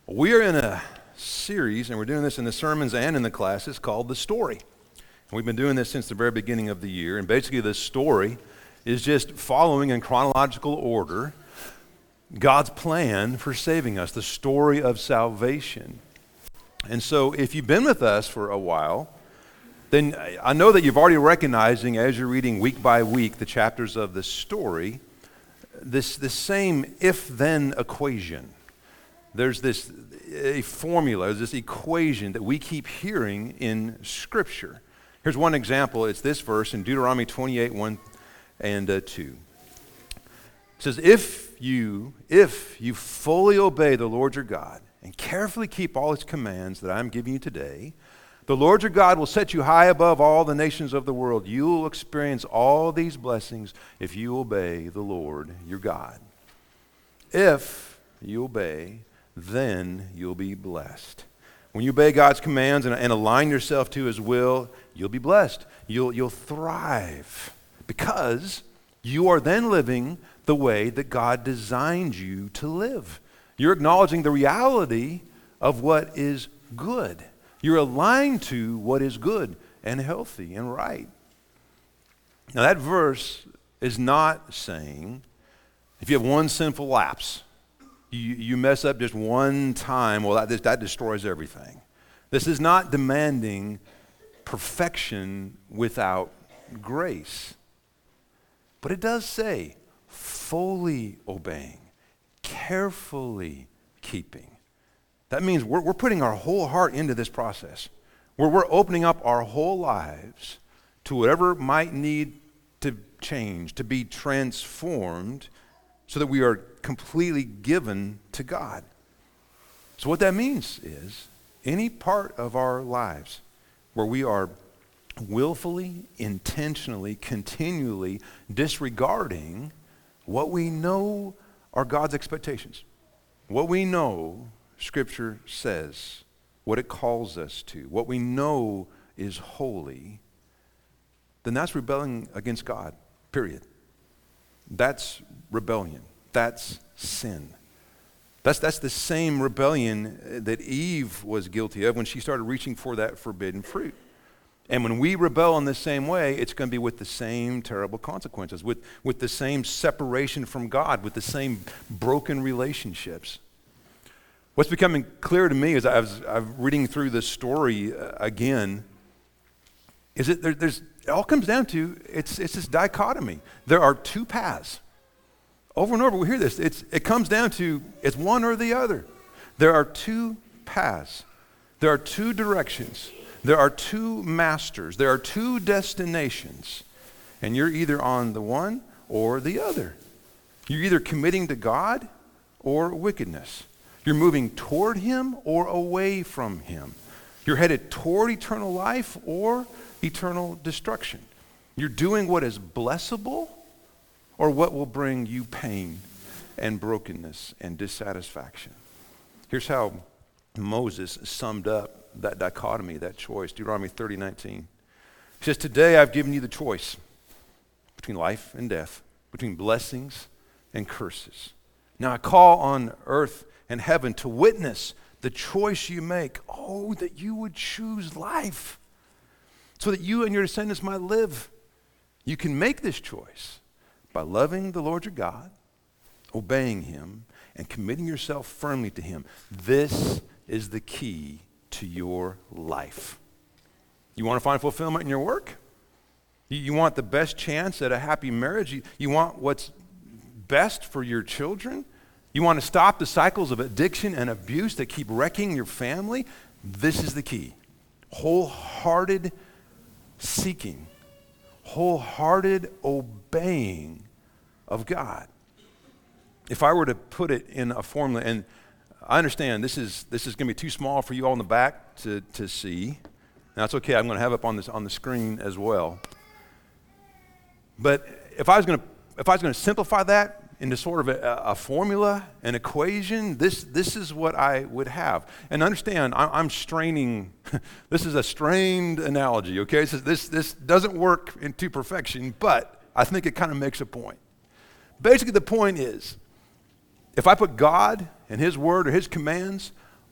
We are in a series, and we're doing this in the sermons and in the classes, called The Story. And we've been doing this since the very beginning of the year, and basically this story is just following in chronological order God's plan for saving us, the story of salvation. And so if you've been with us for a while, then I know that you've already recognizing as you're reading week by week the chapters of the story, this same if-then equation. There's a formula, this equation that we keep hearing in Scripture. Here's one example. It's this verse in Deuteronomy 28, 1 and 2. It says, if you fully obey the Lord your God and carefully keep all his commands that I'm giving you today, the Lord your God will set you high above all the nations of the world. You will experience all these blessings if you obey the Lord your God. If you obey, then you'll be blessed. When you obey God's commands and align yourself to his will, you'll be blessed. You'll thrive because you are then living the way that God designed you to live. You're acknowledging the reality of what is good. You're aligned to what is good and healthy and right. Now that verse is not saying if you have one sinful lapse, you mess up just one time, well, that destroys everything. This is not demanding perfection without grace. But it does say fully obeying, carefully keeping. That means we're putting our whole heart into this process. We're opening up our whole lives to whatever might need to change, to be transformed, so that we are completely given to God. So what that means is any part of our lives where we are willfully, intentionally, continually disregarding what we know are God's expectations, what we know Scripture says, what it calls us to, what we know is holy, then that's rebelling against God, period. That's rebellion. That's sin. That's the same rebellion that Eve was guilty of when she started reaching for that forbidden fruit. And when we rebel in the same way, it's going to be with the same terrible consequences, with the same separation from God, with the same broken relationships. What's becoming clear to me as I'm reading through this story again is that it all comes down to it's this dichotomy. There are two paths. Over and over we hear this. It comes down to it's one or the other. There are two paths. There are two directions. There are two masters. There are two destinations. And you're either on the one or the other. You're either committing to God or wickedness. You're moving toward him or away from him. You're headed toward eternal life or eternal destruction. You're doing what is blessable or what will bring you pain and brokenness and dissatisfaction. Here's how Moses summed up that dichotomy, that choice. Deuteronomy 30:19. He says, today I've given you the choice between life and death, between blessings and curses. Now I call on earth and heaven to witness the choice you make. Oh, that you would choose life so that you and your descendants might live. You can make this choice by loving the Lord your God, obeying him, and committing yourself firmly to him. This is the key to your life. You want to find fulfillment in your work? You want the best chance at a happy marriage? You want what's best for your children? You want to stop the cycles of addiction and abuse that keep wrecking your family? This is the key. Wholehearted seeking, wholehearted obeying of God. If I were to put it in a formula, and I understand this is going to be too small for you all in the back to see. That's okay. I'm going to have it on the screen as well. But if I was going to simplify that into sort of a formula, an equation, this is what I would have. And understand, I'm straining. This is a strained analogy, okay? This doesn't work into perfection, but I think it kind of makes a point. Basically, the point is, if I put God and his word or his commands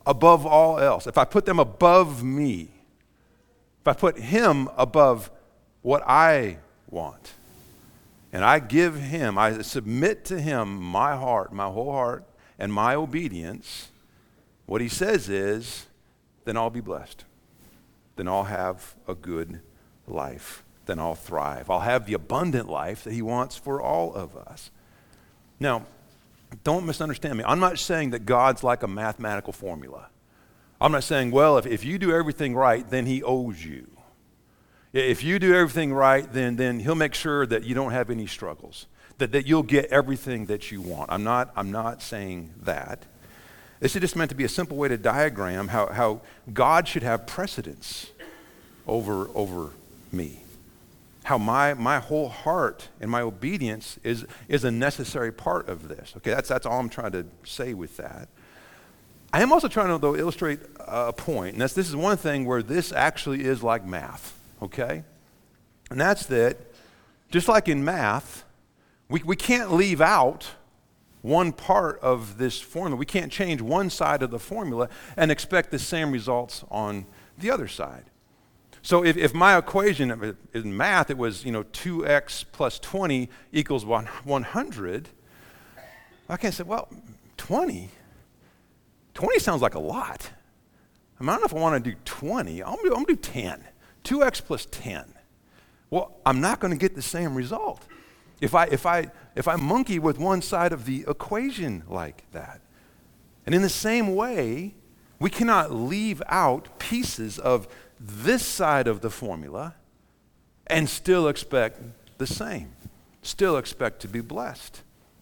above all else, if I put them above me, if I put him above what I want, and I give him, I submit to him my heart, my whole heart, and my obedience, what he says is, then I'll be blessed. Then I'll have a good life. Then I'll thrive. I'll have the abundant life that he wants for all of us. Now, don't misunderstand me. I'm not saying that God's like a mathematical formula. I'm not saying, well, if you do everything right, then he owes you. If you do everything right, then he'll make sure that you don't have any struggles, that you'll get everything that you want. I'm not saying that. This is just meant to be a simple way to diagram how God should have precedence over me. How my whole heart and my obedience is a necessary part of this. Okay, that's all I'm trying to say with that. I am also trying to, though, illustrate a point, and this is one thing where this actually is like math, okay? And that's that, just like in math, we can't leave out one part of this formula. We can't change one side of the formula and expect the same results on the other side. So if my equation in math, it was 2x plus 20 equals 100, I can't say, well, 20 sounds like a lot. I don't know if I want to do 20. I'm going to do 10. 2x plus 10. Well, I'm not going to get the same result if I monkey with one side of the equation like that. And in the same way, we cannot leave out pieces of this side of the formula and still expect the same, still expect to be blessed.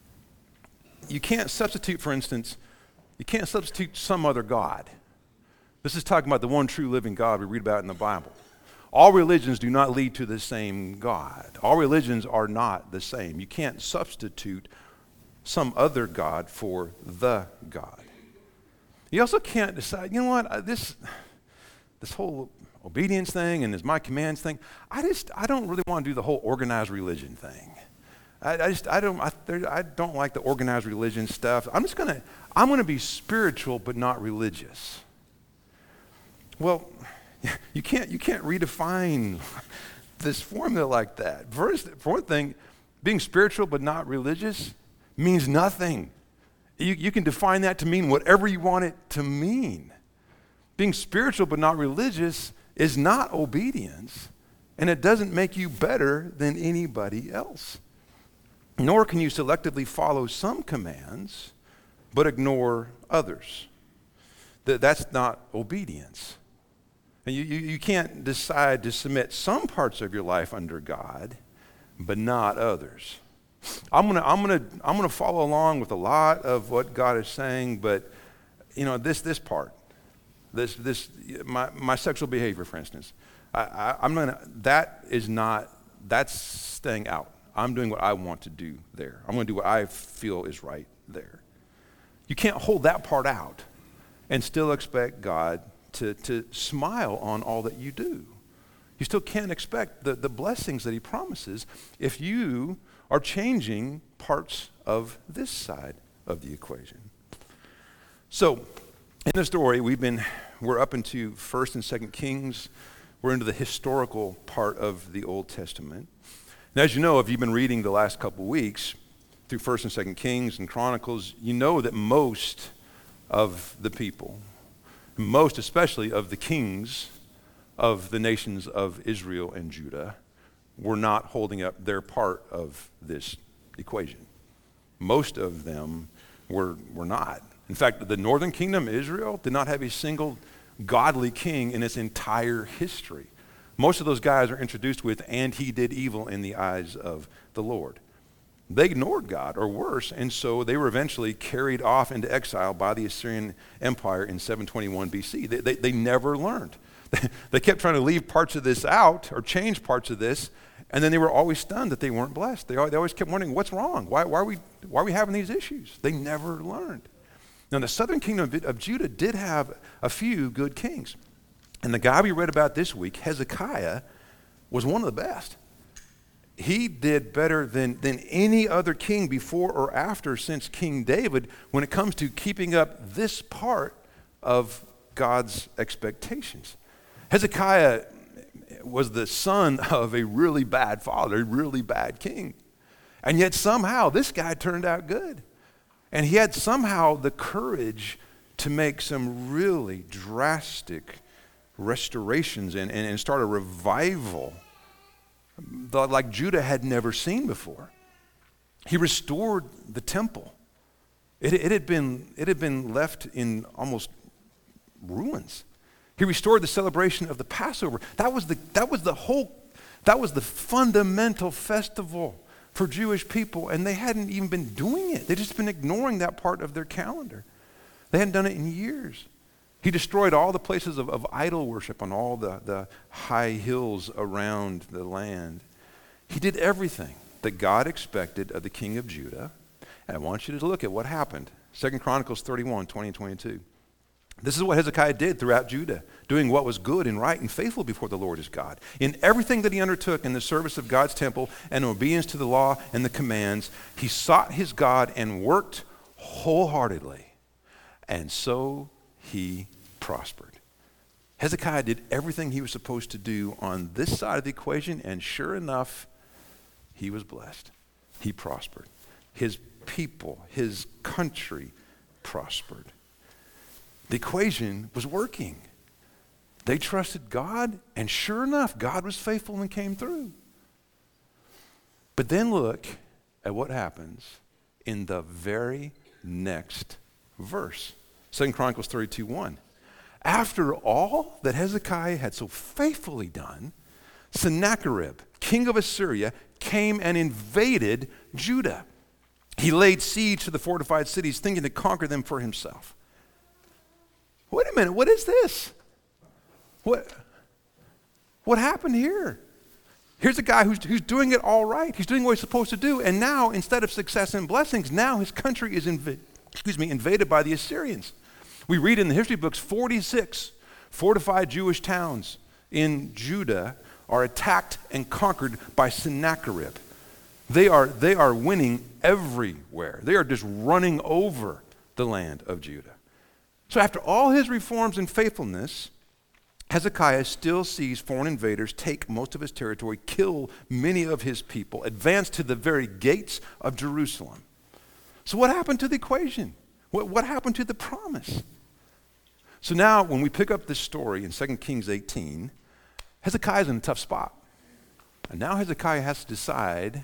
You can't substitute, for instance, some other God. This is talking about the one true living God we read about in the Bible. All religions do not lead to the same God. All religions are not the same. You can't substitute some other God for the God. You also can't decide, this whole obedience thing and this my commands thing, I don't really want to do the whole organized religion thing. I don't like the organized religion stuff. I'm going to be spiritual but not religious. Well, you can't redefine this formula like that. First, for one thing, being spiritual but not religious means nothing. You can define that to mean whatever you want it to mean. Being spiritual but not religious is not obedience, and it doesn't make you better than anybody else. Nor can you selectively follow some commands but ignore others. That's not obedience. And you can't decide to submit some parts of your life under God, but not others. I'm gonna follow along with a lot of what God is saying, but this part, my sexual behavior, for instance, that's staying out. I'm doing what I want to do there. I'm going to do what I feel is right there. You can't hold that part out and still expect God to smile on all that you do. You still can't expect the blessings that he promises if you are changing parts of this side of the equation. So, in the story, we're up into 1st and 2nd Kings. We're into the historical part of the Old Testament. Now, as you know, if you've been reading the last couple weeks through 1st and 2nd Kings and Chronicles, you know that most of the people, most especially of the kings of the nations of Israel and Judah, were not holding up their part of this equation. Most of them were not. In fact, the northern kingdom, Israel, did not have a single godly king in its entire history. Most of those guys are introduced with, and he did evil in the eyes of the Lord. They ignored God, or worse, and so they were eventually carried off into exile by the Assyrian Empire in 721 BC. They never learned. They kept trying to leave parts of this out or change parts of this, and then they were always stunned that they weren't blessed. They always kept wondering, what's wrong? Why are we having these issues? They never learned. Now, the southern kingdom of Judah did have a few good kings. And the guy we read about this week, Hezekiah, was one of the best. He did better than any other king before or after since King David when it comes to keeping up this part of God's expectations. Hezekiah was the son of a really bad father, a really bad king. And yet somehow this guy turned out good. And he had somehow the courage to make some really drastic restorations and start a revival like Judah had never seen before. He restored the temple. It had been left in almost ruins. He restored the celebration of the Passover. That was the fundamental festival for Jewish people, and they hadn't even been doing it. They'd just been ignoring that part of their calendar. They hadn't done it in years. He destroyed all the places of idol worship on all the high hills around the land. He did everything that God expected of the king of Judah. And I want you to look at what happened. 2 Chronicles 31, 20 and 22. This is what Hezekiah did throughout Judah, doing what was good and right and faithful before the Lord his God. In everything that he undertook in the service of God's temple and in obedience to the law and the commands, he sought his God and worked wholeheartedly. And so he prospered. Hezekiah did everything he was supposed to do on this side of the equation, and sure enough, he was blessed. He prospered. His people, his country prospered. The equation was working. They trusted God, and sure enough, God was faithful and came through. But then look at what happens in the very next verse. 2 Chronicles 32:1. After all that Hezekiah had so faithfully done, Sennacherib, king of Assyria, came and invaded Judah. He laid siege to the fortified cities, thinking to conquer them for himself. Wait a minute, what is this? What happened here? Here's a guy who's doing it all right. He's doing what he's supposed to do, and now, instead of success and blessings, now his country is invaded by the Assyrians. We read in the history books 46 fortified Jewish towns in Judah are attacked and conquered by Sennacherib. They are winning everywhere. They are just running over the land of Judah. So after all his reforms and faithfulness, Hezekiah still sees foreign invaders take most of his territory, kill many of his people, advance to the very gates of Jerusalem. So what happened to the equation? What happened to the promise? So now when we pick up this story in 2 Kings 18, Hezekiah's in a tough spot. And now Hezekiah has to decide,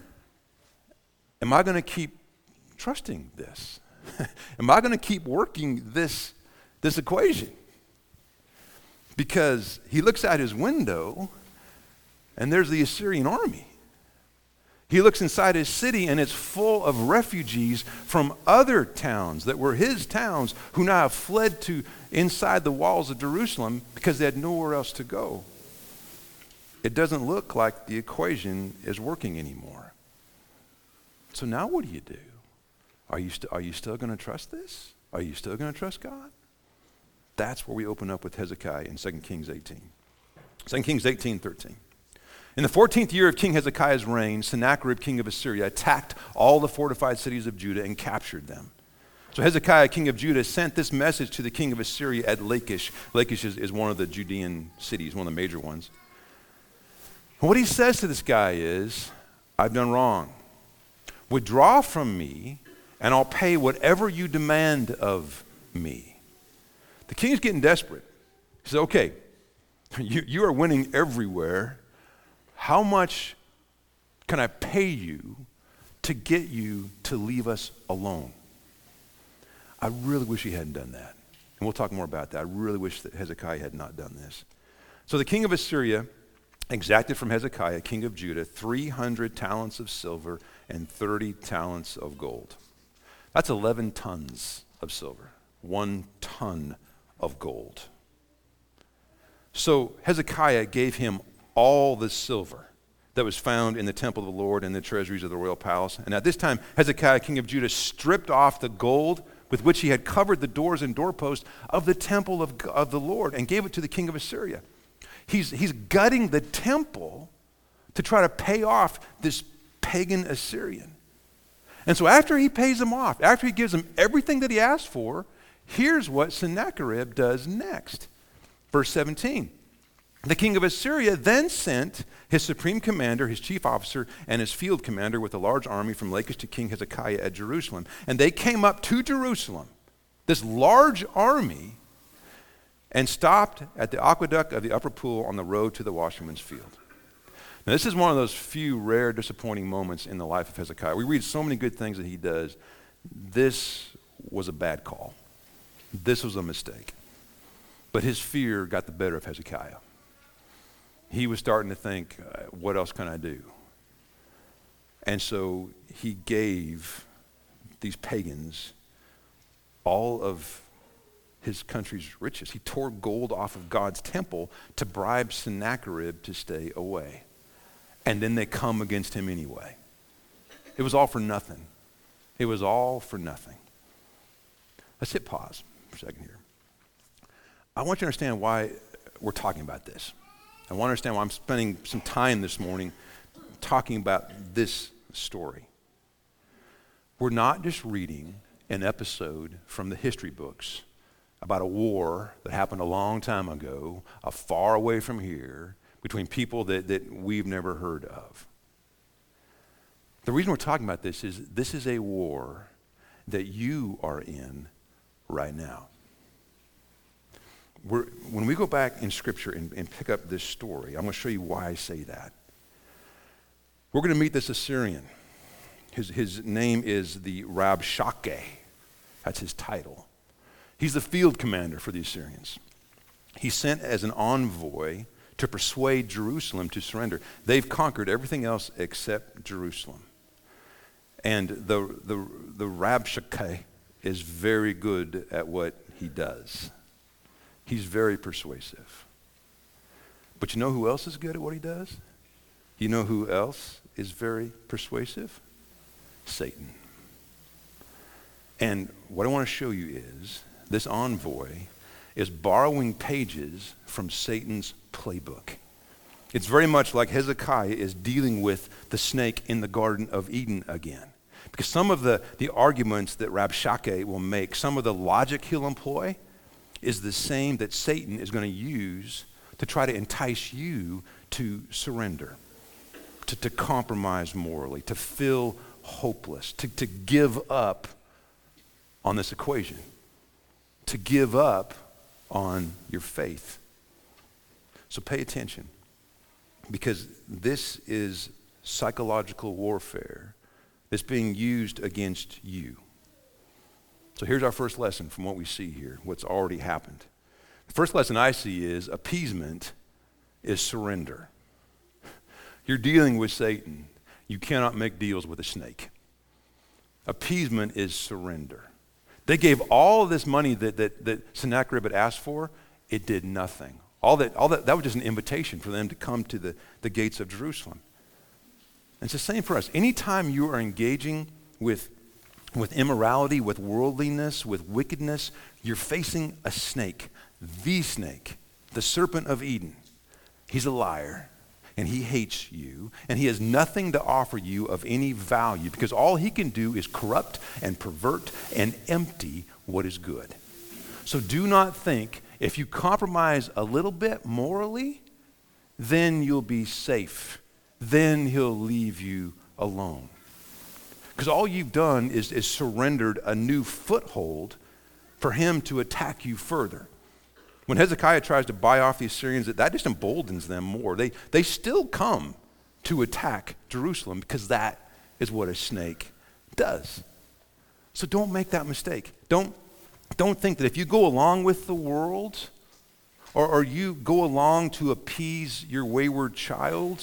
am I going to keep trusting this? Am I going to keep working this equation? Because he looks out his window and there's the Assyrian army. He looks inside his city and it's full of refugees from other towns that were his towns who now have fled to inside the walls of Jerusalem because they had nowhere else to go. It doesn't look like the equation is working anymore. So now what do you do? Are you still going to trust this? Are you still going to trust God? That's where we open up with Hezekiah in 2 Kings 18. 2 Kings 18:13. In the 14th year of King Hezekiah's reign, Sennacherib, king of Assyria, attacked all the fortified cities of Judah and captured them. So Hezekiah, king of Judah, sent this message to the king of Assyria at Lachish. Lachish is one of the Judean cities, one of the major ones. And what he says to this guy is, I've done wrong. Withdraw from me, and I'll pay whatever you demand of me. The king's getting desperate. He says, okay, you are winning everywhere. How much can I pay you to get you to leave us alone? I really wish he hadn't done that. And we'll talk more about that. I really wish that Hezekiah had not done this. So the king of Assyria exacted from Hezekiah, king of Judah, 300 talents of silver and 30 talents of gold. That's 11 tons of silver, 1 ton of gold. So Hezekiah gave him all the silver that was found in the temple of the Lord and the treasuries of the royal palace. And at this time, Hezekiah, king of Judah, stripped off the gold with which he had covered the doors and doorposts of the temple of the Lord and gave it to the king of Assyria. He's gutting the temple to try to pay off this pagan Assyrian. And so after he pays him off, after he gives him everything that he asked for, Here's what Sennacherib does next. Verse 17. The king of Assyria then sent his supreme commander, his chief officer, and his field commander with a large army from Lachish to King Hezekiah at Jerusalem. And they came up to Jerusalem, this large army, and stopped at the aqueduct of the upper pool on the road to the washerman's field. Now, this is one of those few rare disappointing moments in the life of Hezekiah. We read so many good things that he does. This was a bad call. This was a mistake. But his fear got the better of Hezekiah. He was starting to think, what else can I do? And so he gave these pagans all of his country's riches. He tore gold off of God's temple to bribe Sennacherib to stay away. And then they come against him anyway. It was all for nothing. It was all for nothing. Let's hit pause for a second here. I want you to understand why we're talking about this. I want to understand why I'm spending some time this morning talking about this story. We're not just reading an episode from the history books about a war that happened a long time ago, far away from here, between people that we've never heard of. The reason we're talking about this is a war that you are in right now. When we go back in Scripture and pick up this story, I'm going to show you why I say that. We're going to meet this Assyrian. His name is the Rabshakeh. That's his title. He's the field commander for the Assyrians. He's sent as an envoy to persuade Jerusalem to surrender. They've conquered everything else except Jerusalem. And the Rabshakeh is very good at what he does. He's very persuasive. But you know who else is good at what he does? You know who else is very persuasive? Satan. And what I want to show you is this envoy is borrowing pages from Satan's playbook. It's very much like Hezekiah is dealing with the snake in the Garden of Eden again. Because some of the arguments that Rabshakeh will make, some of the logic he'll employ, is the same that Satan is going to use to try to entice you to surrender, to compromise morally, to feel hopeless, to give up on this equation, to give up on your faith. So pay attention, because this is psychological warfare that's being used against you. So here's our first lesson from what we see here, what's already happened. The first lesson I see is appeasement is surrender. You're dealing with Satan. You cannot make deals with a snake. Appeasement is surrender. They gave all of this money that Sennacherib had asked for. It did nothing. That was just an invitation for them to come to the gates of Jerusalem. And it's the same for us. Anytime you are engaging with immorality, with worldliness, with wickedness, you're facing a snake, the serpent of Eden. He's a liar, and he hates you, and he has nothing to offer you of any value, because all he can do is corrupt and pervert and empty what is good. So do not think if you compromise a little bit morally, then you'll be safe. Then he'll leave you alone. Because all you've done is surrendered a new foothold for him to attack you further. When Hezekiah tries to buy off the Assyrians, that just emboldens them more. They still come to attack Jerusalem, because that is what a snake does. So don't make that mistake. Don't think that if you go along with the world, or you go along to appease your wayward child,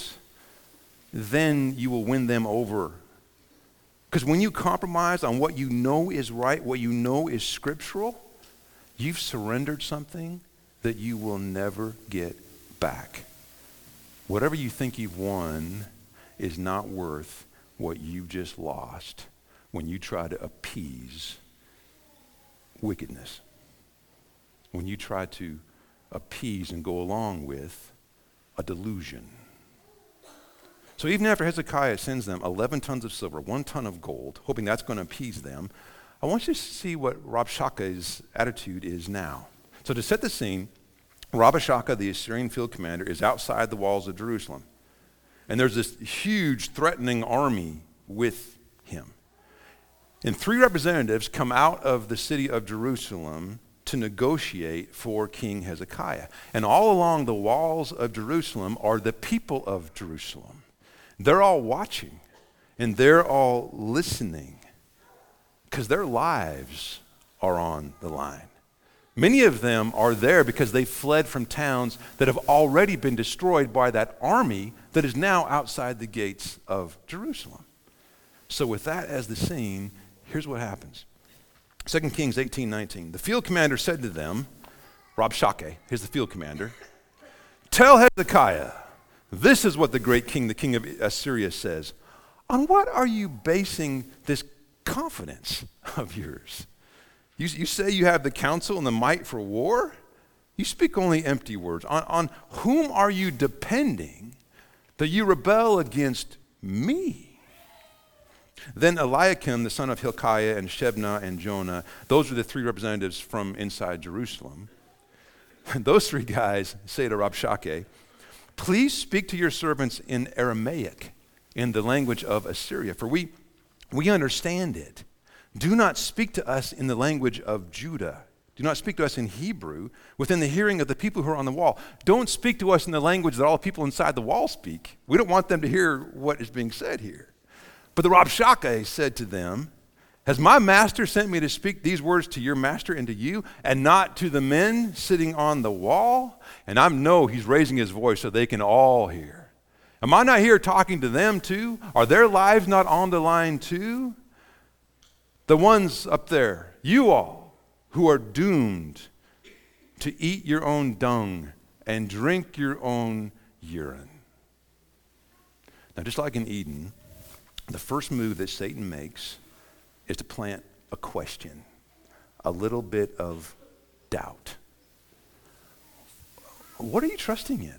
then you will win them over. Because when you compromise on what you know is right, what you know is scriptural, you've surrendered something that you will never get back. Whatever you think you've won is not worth what you've just lost when you try to appease wickedness. When you try to appease and go along with a delusion. So even after Hezekiah sends them 11 tons of silver, 1 ton of gold, hoping that's going to appease them, I want you to see what Rabshakeh's attitude is now. So to set the scene, Rabshakeh, the Assyrian field commander, is outside the walls of Jerusalem. And there's this huge threatening army with him. And 3 representatives come out of the city of Jerusalem to negotiate for King Hezekiah. And all along the walls of Jerusalem are the people of Jerusalem. They're all watching and they're all listening because their lives are on the line. Many of them are there because they fled from towns that have already been destroyed by that army that is now outside the gates of Jerusalem. So with that as the scene, here's what happens. 2 Kings 18:19. The field commander said to them, Rabshakeh, here's the field commander, tell Hezekiah, this is what the great king, the king of Assyria, says. On what are you basing this confidence of yours? You say you have the counsel and the might for war? You speak only empty words. On whom are you depending that you rebel against me? Then Eliakim, the son of Hilkiah, and Shebna and Jonah, those are the 3 representatives from inside Jerusalem. Those 3 guys say to Rabshakeh, please speak to your servants in Aramaic, in the language of Assyria, for we understand it. Do not speak to us in the language of Judah. Do not speak to us in Hebrew within the hearing of the people who are on the wall. Don't speak to us in the language that all the people inside the wall speak. We don't want them to hear what is being said here. But the Rabshakeh said to them, has my master sent me to speak these words to your master and to you, and not to the men sitting on the wall? And I know he's raising his voice so they can all hear. Am I not here talking to them too? Are their lives not on the line too? The ones up there, you all, who are doomed to eat your own dung and drink your own urine. Now, just like in Eden, the first move that Satan makes is to plant a question, a little bit of doubt. What are you trusting in?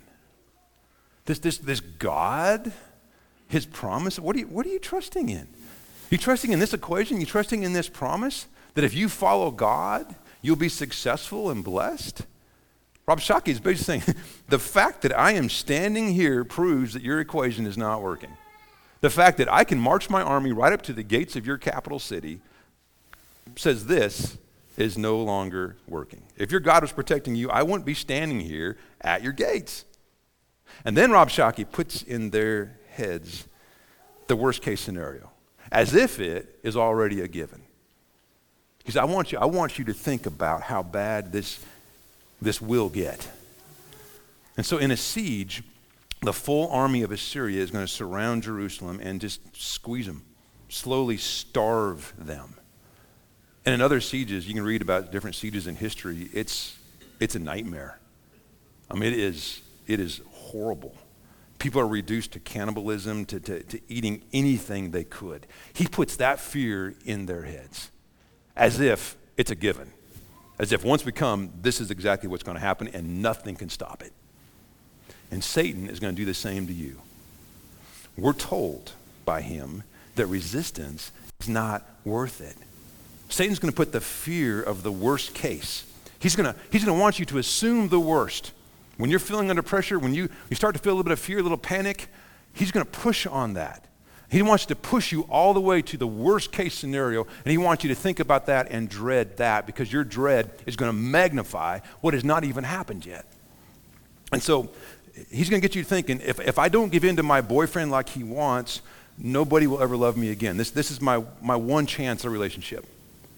This God, his promise? What are you trusting in? You trusting in this equation? You trusting in this promise that if you follow God, you'll be successful and blessed? Rabshakeh is basically saying, the fact that I am standing here proves that your equation is not working. The fact that I can march my army right up to the gates of your capital city says this is no longer working. If your God was protecting you, I wouldn't be standing here at your gates. And then Rabshakeh puts in their heads the worst case scenario, as if it is already a given. He said, I want you to think about how bad this will get. And so in a siege, the full army of Assyria is going to surround Jerusalem and just squeeze them, slowly starve them. And in other sieges, you can read about different sieges in history, it's a nightmare. I mean, it is horrible. People are reduced to cannibalism, to eating anything they could. He puts that fear in their heads as if it's a given. As if once we come, this is exactly what's going to happen and nothing can stop it. And Satan is going to do the same to you. We're told by him that resistance is not worth it. Satan's going to put the fear of the worst case. He's going to want you to assume the worst. When you're feeling under pressure, when you start to feel a little bit of fear, a little panic, he's going to push on that. He wants to push you all the way to the worst case scenario, and he wants you to think about that and dread that, because your dread is going to magnify what has not even happened yet. And so he's going to get you thinking, if I don't give in to my boyfriend like he wants, nobody will ever love me again. This is my one chance at a relationship.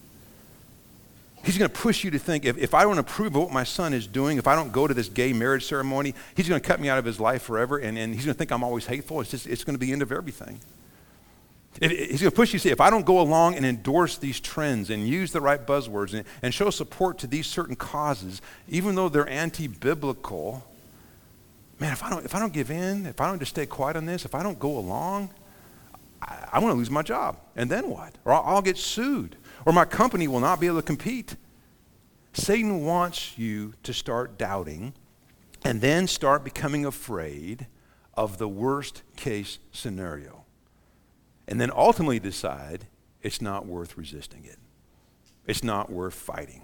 He's going to push you to think, if I don't approve of what my son is doing, if I don't go to this gay marriage ceremony, he's going to cut me out of his life forever, and he's going to think I'm always hateful. It's going to be the end of everything. He's going to push you to say, if I don't go along and endorse these trends and use the right buzzwords and show support to these certain causes, even though they're anti-biblical, man, if I don't give in, if I don't just stay quiet on this, if I don't go along, I want to lose my job. And then what? Or I'll get sued. Or my company will not be able to compete. Satan wants you to start doubting and then start becoming afraid of the worst case scenario. And then ultimately decide it's not worth resisting it. it's not worth fighting.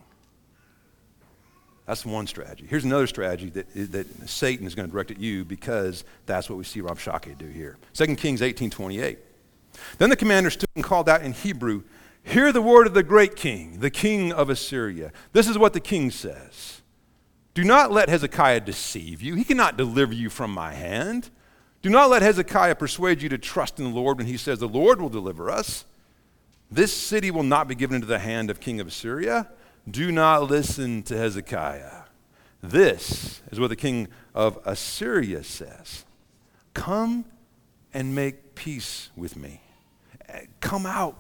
That's one strategy. Here's another strategy that Satan is going to direct at you, because that's what we see Rabshakeh do here. 2 Kings 18:28. Then the commander stood and called out in Hebrew, "Hear the word of the great king, the king of Assyria. This is what the king says. Do not let Hezekiah deceive you. He cannot deliver you from my hand. Do not let Hezekiah persuade you to trust in the Lord when he says, the Lord will deliver us. This city will not be given into the hand of king of Assyria. Do not listen to Hezekiah. This is what the king of Assyria says. Come and make peace with me. Come out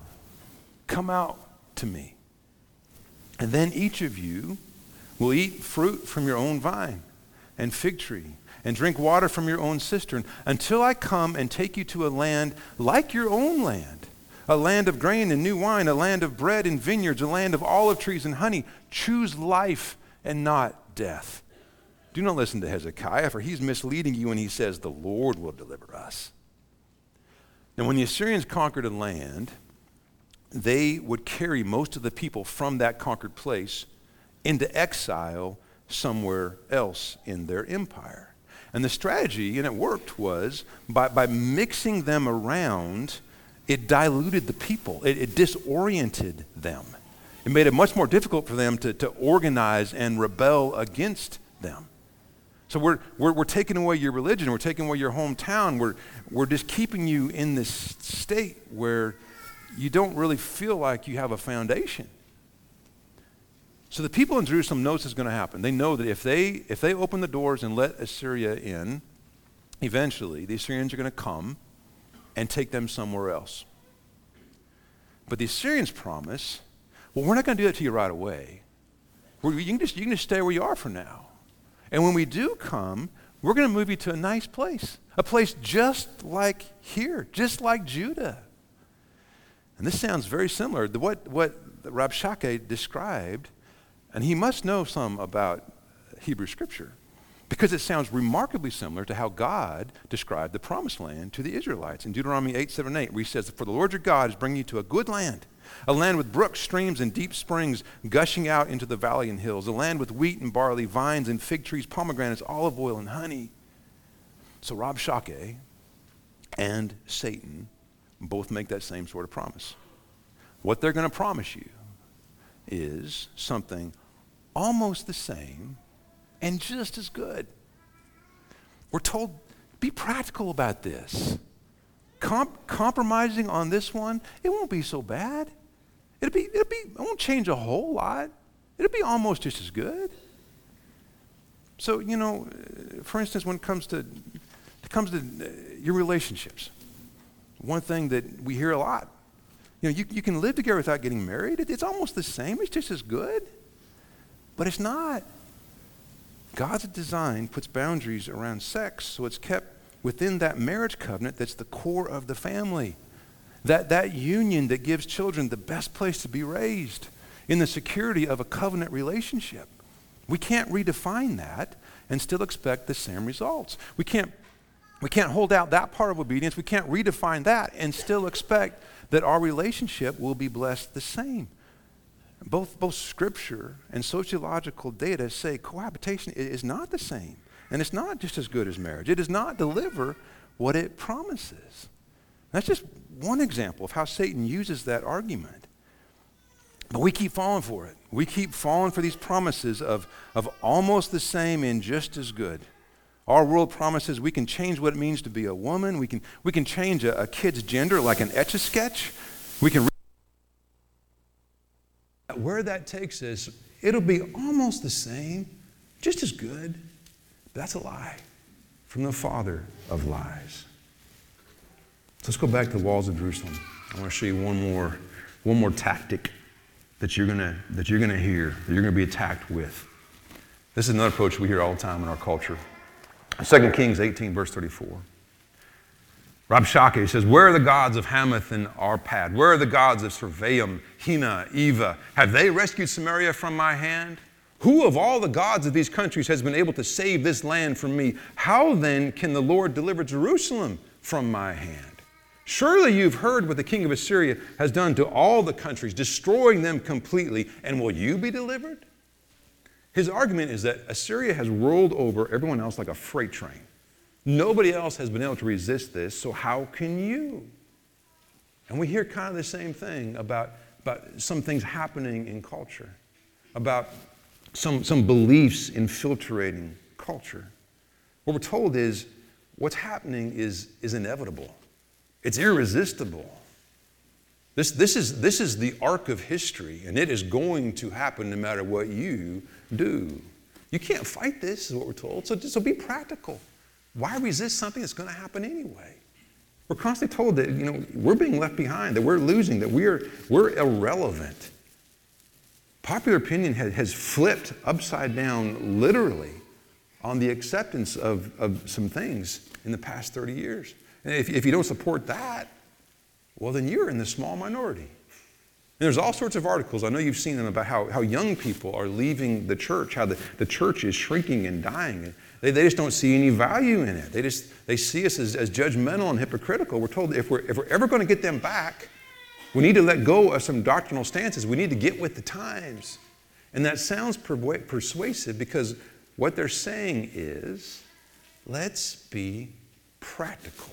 to me. And then each of you will eat fruit from your own vine and fig tree and drink water from your own cistern until I come and take you to a land like your own land, a land of grain and new wine, a land of bread and vineyards, a land of olive trees and honey. Choose life and not death. Do not listen to Hezekiah, for he's misleading you when he says the Lord will deliver us." Now, when the Assyrians conquered a land, they would carry most of the people from that conquered place into exile somewhere else in their empire. And the strategy, and it worked, was by mixing them around, it diluted the people. It disoriented them. It made it much more difficult for them to organize and rebel against them. So we're taking away your religion. We're taking away your hometown. We're just keeping you in this state where you don't really feel like you have a foundation. So the people in Jerusalem know this is going to happen. They know that if they open the doors and let Assyria in, eventually the Assyrians are going to come and take them somewhere else. But the Assyrians promise, well, we're not going to do that to you right away. You can just stay where you are for now. And when we do come, we're going to move you to a nice place, a place just like here, just like Judah. And this sounds very similar to what Rabshakeh described. And he must know some about Hebrew Scripture, because it sounds remarkably similar to how God described the promised land to the Israelites in Deuteronomy 8:7-8, where he says, "For the Lord your God is bringing you to a good land, a land with brooks, streams, and deep springs gushing out into the valley and hills, a land with wheat and barley, vines and fig trees, pomegranates, olive oil, and honey." So Rabshakeh and Satan both make that same sort of promise. What they're going to promise you is something almost the same and just as good. We're told, be practical about this. Compromising on this one, it won't be so bad. It won't change a whole lot. It'll be almost just as good. So, for instance, when it comes to your relationships, one thing that we hear a lot, you can live together without getting married. It's almost the same. It's just as good. But it's not. God's design puts boundaries around sex, so it's kept within that marriage covenant that's the core of the family. That union that gives children the best place to be raised in the security of a covenant relationship. We can't redefine that and still expect the same results. We can't hold out that part of obedience. We can't redefine that and still expect that our relationship will be blessed the same. Both Scripture and sociological data say cohabitation is not the same. And it's not just as good as marriage. It does not deliver what it promises. That's just one example of how Satan uses that argument. But we keep falling for it. We keep falling for these promises of almost the same and just as good. Our world promises we can change what it means to be a woman. We can change a kid's gender like an Etch-a-Sketch. We can where that takes us, it'll be almost the same, just as good. But that's a lie from the father of lies. So let's go back to the walls of Jerusalem. I want to show you one more tactic that you're gonna hear, that you're gonna be attacked with. This is another approach we hear all the time in our culture. 2 Kings 18, verse 34. Rabshakeh says, "Where are the gods of Hamath and Arpad? Where are the gods of Survaim, Hena, Eva? Have they rescued Samaria from my hand? Who of all the gods of these countries has been able to save this land from me? How then can the Lord deliver Jerusalem from my hand?" Surely you've heard what the king of Assyria has done to all the countries, destroying them completely, and will you be delivered? His argument is that Assyria has rolled over everyone else like a freight train. Nobody else has been able to resist this, so how can you? And we hear kind of the same thing about some things happening in culture, about some beliefs infiltrating culture. What we're told is what's happening is inevitable. It's irresistible. This is the arc of history, and it is going to happen no matter what you do. You can't fight this, is what we're told, so be practical. Why resist something that's going to happen anyway? We're constantly told that we're being left behind, that we're losing, that we're irrelevant. Popular opinion has flipped upside down, literally, on the acceptance of some things in the past 30 years. And if you don't support that, well, then you're in the small minority. And there's all sorts of articles, I know you've seen them, about how young people are leaving the church, how the church is shrinking and dying. They just don't see any value in it. They see us as judgmental and hypocritical. We're told that if we're ever going to get them back, we need to let go of some doctrinal stances. We need to get with the times. And that sounds persuasive because what they're saying is, let's be practical.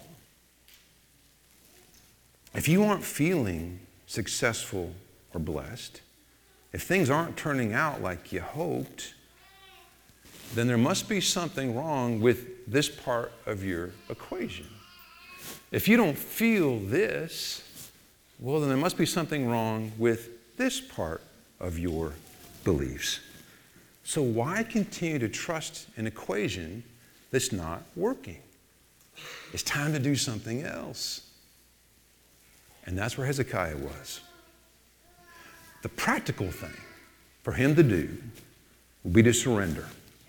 If you aren't feeling successful or blessed, if things aren't turning out like you hoped, then there must be something wrong with this part of your equation. If you don't feel this, well, then there must be something wrong with this part of your beliefs. So why continue to trust an equation that's not working? It's time to do something else. And that's where Hezekiah was. The practical thing for him to do will be to surrender.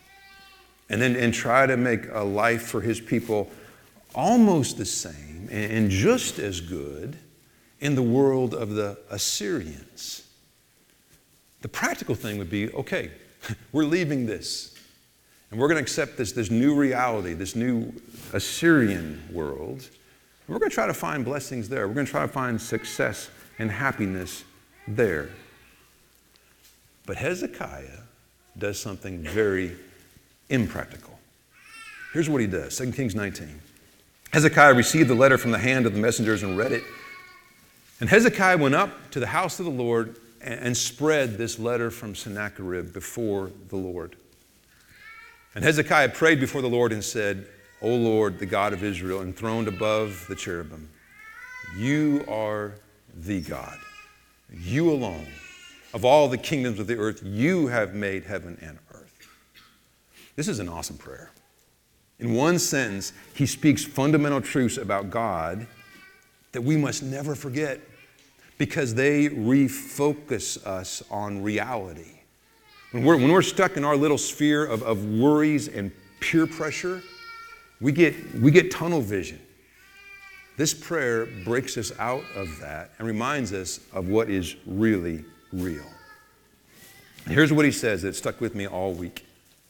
And try to make a life for his people almost the same and just as good in the world of the Assyrians. The practical thing would be, okay, we're leaving this. And we're going to accept this new reality, this new Assyrian world. And we're going to try to find blessings there. We're going to try to find success and happiness there. But Hezekiah does something very impractical. Here's what he does, 2 Kings 19. Hezekiah received the letter from the hand of the messengers and read it. And Hezekiah went up to the house of the Lord and spread this letter from Sennacherib before the Lord. And Hezekiah prayed before the Lord and said, O Lord, the God of Israel, enthroned above the cherubim, you are the God. You alone, of all the kingdoms of the earth, you have made heaven and earth. This is an awesome prayer. In one sentence, he speaks fundamental truths about God that we must never forget because they refocus us on reality. When we're stuck in our little sphere of worries and peer pressure, we get tunnel vision. This prayer breaks us out of that and reminds us of what is really real. And here's what he says that stuck with me all week.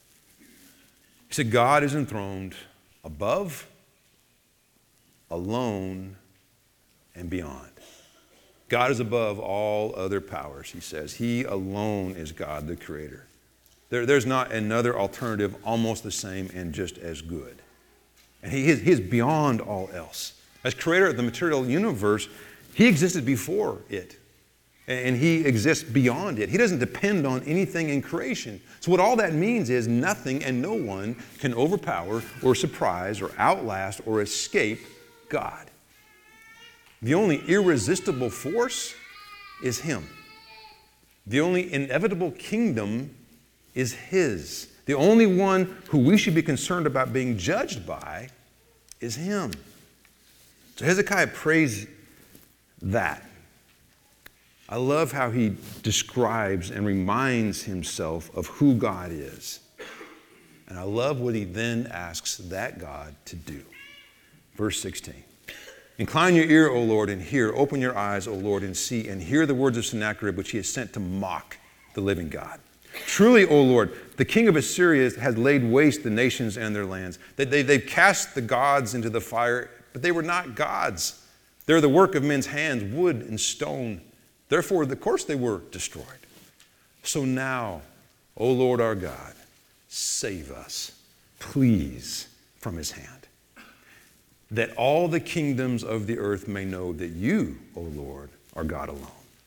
He said, God is enthroned above, alone, and beyond. God is above all other powers, he says. He alone is God, the creator. There's not another alternative almost the same and just as good. And he is beyond all else. As creator of the material universe, he existed before it. And he exists beyond it. He doesn't depend on anything in creation. So what all that means is nothing and no one can overpower or surprise or outlast or escape God. The only irresistible force is him. The only inevitable kingdom is his. The only one who we should be concerned about being judged by is him. So Hezekiah prays that. I love how he describes and reminds himself of who God is. And I love what he then asks that God to do. Verse 16. Incline your ear, O Lord, and hear. Open your eyes, O Lord, and see, and hear the words of Sennacherib, which he has sent to mock the living God. Truly, O Lord, the king of Assyria has laid waste the nations and their lands. They've cast the gods into the fire, but they were not gods. They're the work of men's hands, wood and stone. Therefore, of course, they were destroyed. So now, O Lord our God, save us, please, from his hand, that all the kingdoms of the earth may know that you, O Lord, are God alone.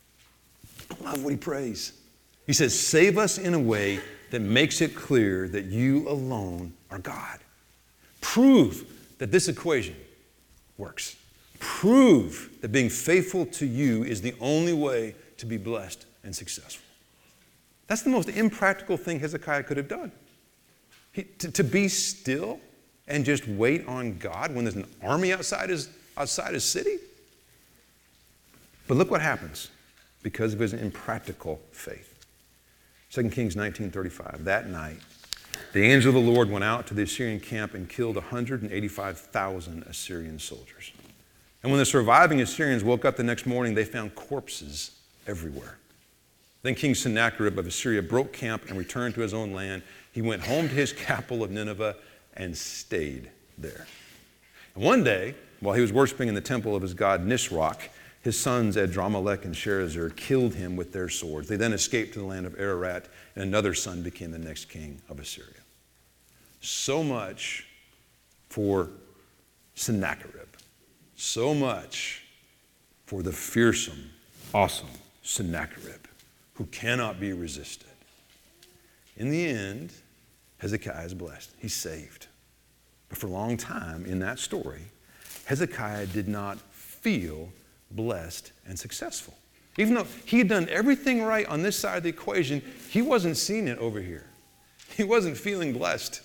I love what he prays. He says, save us in a way that makes it clear that you alone are God. Prove that this equation works. Prove that being faithful to you is the only way to be blessed and successful. That's the most impractical thing Hezekiah could have done. To be still and just wait on God when there's an army outside his city? But look what happens because of his impractical faith. 2 Kings 19:35. That night, the angel of the Lord went out to the Assyrian camp and killed 185,000 Assyrian soldiers. And when the surviving Assyrians woke up the next morning, they found corpses everywhere. Then King Sennacherib of Assyria broke camp and returned to his own land. He went home to his capital of Nineveh and stayed there. And one day, while he was worshiping in the temple of his god Nisroch, his sons Adramelech and Sharezer killed him with their swords. They then escaped to the land of Ararat, and another son became the next king of Assyria. So much for Sennacherib. So much for the fearsome, awesome Sennacherib, who cannot be resisted. In the end, Hezekiah is blessed. He's saved. But for a long time in that story, Hezekiah did not feel blessed and successful. Even though he had done everything right on this side of the equation, he wasn't seeing it over here. He wasn't feeling blessed.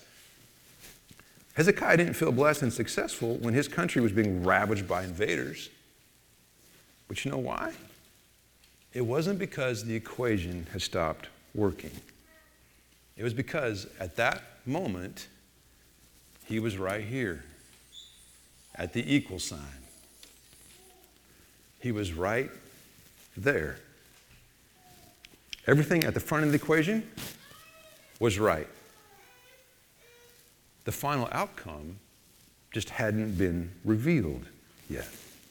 Hezekiah didn't feel blessed and successful when his country was being ravaged by invaders. But you know why? It wasn't because the equation had stopped working. It was because at that moment, he was right here at the equal sign. He was right there. Everything at the front of the equation was right. The final outcome just hadn't been revealed yet.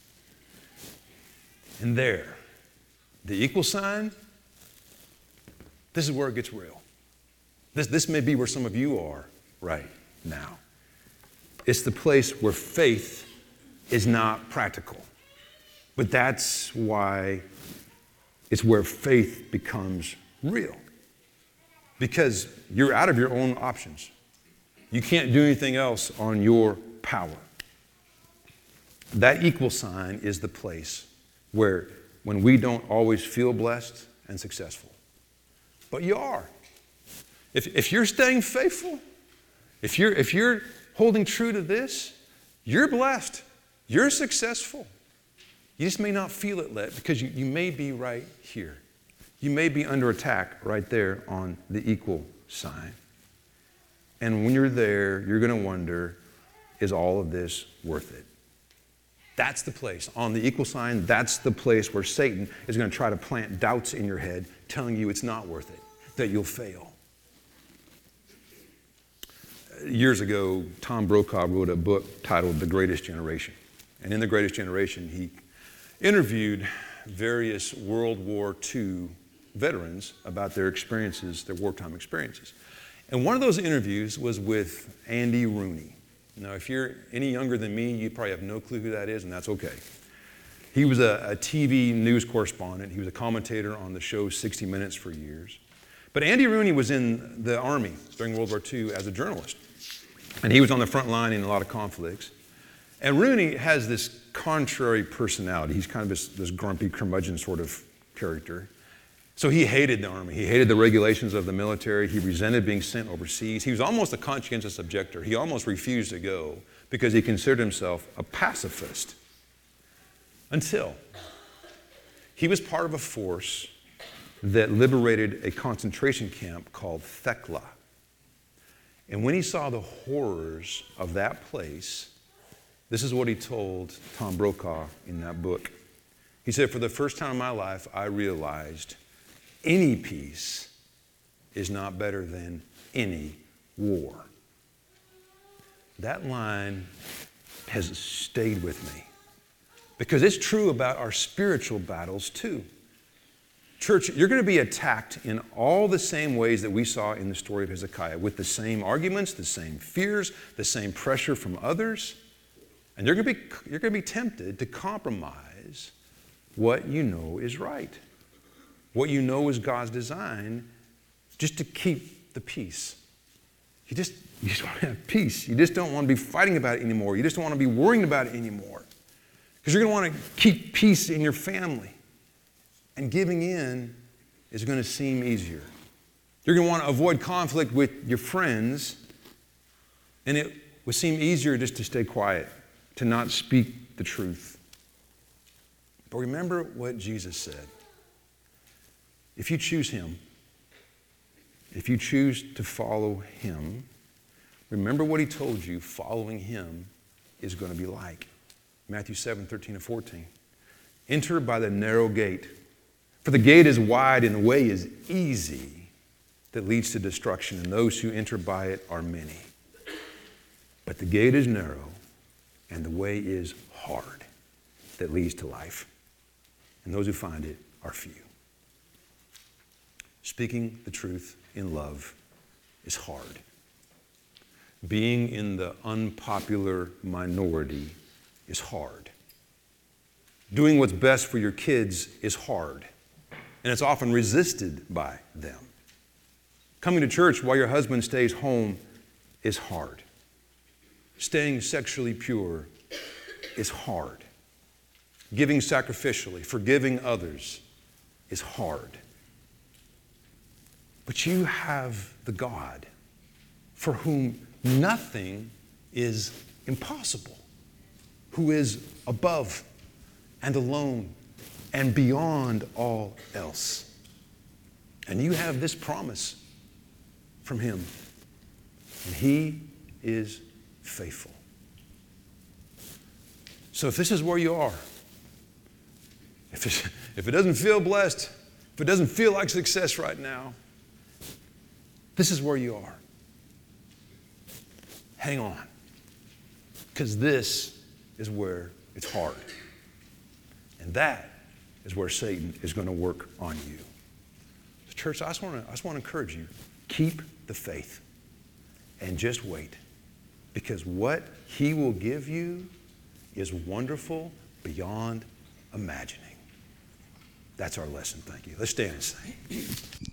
And there, the equal sign, this is where it gets real. This may be where some of you are right now. It's the place where faith is not practical. But that's why it's where faith becomes real. Because you're out of your own options. You can't do anything else on your power. That equal sign is the place where when we don't always feel blessed and successful, but you are. If you're staying faithful, if you're holding true to this, you're blessed. You're successful. You just may not feel it yet because you may be right here. You may be under attack right there on the equal sign. And when you're there, you're going to wonder, is all of this worth it? That's the place. On the equal sign, that's the place where Satan is going to try to plant doubts in your head, telling you it's not worth it, that you'll fail. Years ago, Tom Brokaw wrote a book titled The Greatest Generation. And in The Greatest Generation, he interviewed various World War II veterans about their experiences, their wartime experiences. And one of those interviews was with Andy Rooney. Now, if you're any younger than me, you probably have no clue who that is, and that's okay. He was a TV news correspondent. He was a commentator on the show 60 Minutes for years. But Andy Rooney was in the Army during World War II as a journalist. And he was on the front line in a lot of conflicts. And Rooney has this contrary personality. He's kind of this grumpy curmudgeon sort of character. So he hated the Army. He hated the regulations of the military. He resented being sent overseas. He was almost a conscientious objector. He almost refused to go because he considered himself a pacifist. Until he was part of a force that liberated a concentration camp called Thekla. And when he saw the horrors of that place, this is what he told Tom Brokaw in that book. He said, for the first time in my life, I realized any peace is not better than any war. That line has stayed with me Because it's true about our spiritual battles too. Church, you're going to be attacked in all the same ways that we saw in the story of Hezekiah, with the same arguments, the same fears, the same pressure from others. And you're going to be tempted to compromise what you know is right, what you know is God's design, just to keep the peace. You just want to have peace. You just don't want to be fighting about it anymore. You just don't want to be worrying about it anymore. Because you're going to want to keep peace in your family. And giving in is going to seem easier. You're going to want to avoid conflict with your friends, and it would seem easier just to stay quiet, to not speak the truth. But remember what Jesus said. If you choose Him, if you choose to follow Him, remember what He told you following Him is going to be like. Matthew 7:13-14. Enter by the narrow gate. For the gate is wide and the way is easy that leads to destruction, and those who enter by it are many. But the gate is narrow and the way is hard that leads to life, and those who find it are few. Speaking the truth in love is hard. Being in the unpopular minority is hard. Doing what's best for your kids is hard. And it's often resisted by them. Coming to church while your husband stays home is hard. Staying sexually pure is hard. Giving sacrificially, forgiving others is hard. But you have the God for whom nothing is impossible, who is above and alone and beyond all else. And you have this promise from Him. And He is faithful. So if this is where you are, if it doesn't feel blessed, if it doesn't feel like success right now, this is where you are. Hang on. Because this is where it's hard. And that is where Satan is going to work on you. So church, I just want to encourage you. Keep the faith and just wait. Because what He will give you is wonderful beyond imagining. That's our lesson. Thank you. Let's stand and sing.